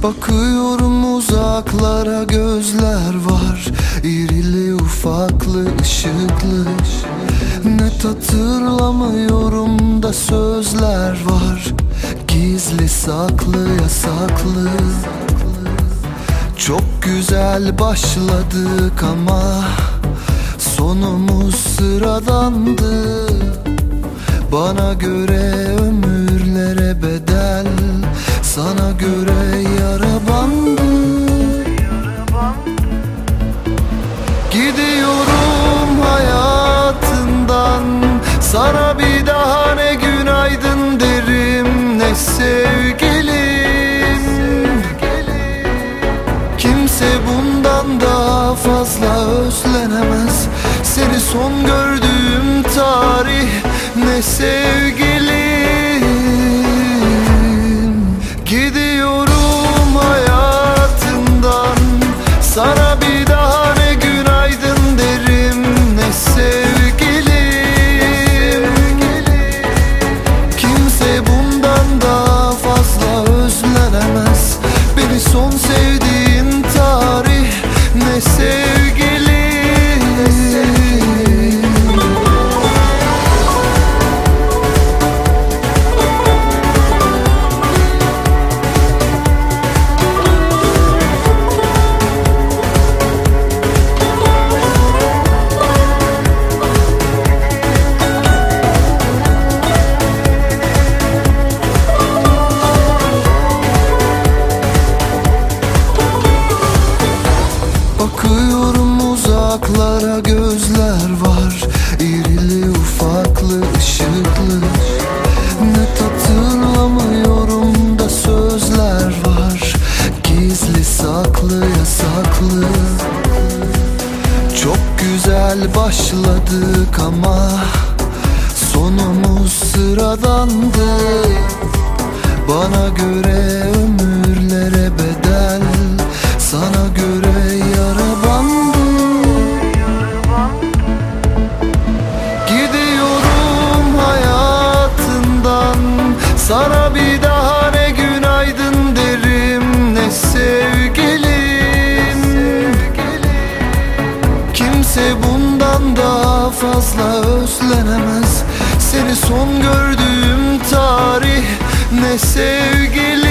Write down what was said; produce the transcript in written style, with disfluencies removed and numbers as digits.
Bakıyorum uzaklara, gözler var, irili ufaklı, ışıklı. Net hatırlamıyorum da sözler var, gizli saklı, yasaklı. Çok güzel başladık ama sonumuz sıradandı. Bana göre ömürlere bedel, sana göre yara bandı. Gidiyorum hayatından, sana bir daha ne günaydın derim ne sevgilim. Kimse bundan daha fazla özlenemez seni son gördüğüm tarih, ne sevgilim. Gidiyorum hayatından, sana bir daha ne günaydın derim ne sevgilim. Kimse bundan daha fazla özlenemez beni son sevdiğin tarih, ne sevgilim. Bakıyorum uzaklara, gözler var, irili ufaklı, ışıklı. Net hatırlamıyorum da sözler var, gizli saklı, yasaklı. Çok güzel başladık ama sonumuz sıradandı. Bana göre ömürlere bedel, sana göre yara bandı. Gidiyorum hayatından, sana bir daha ne günaydın derim ne sevgilim. Kimse bundan daha fazla özlenemez seni son gördüğüm tarih, ne sevgilim.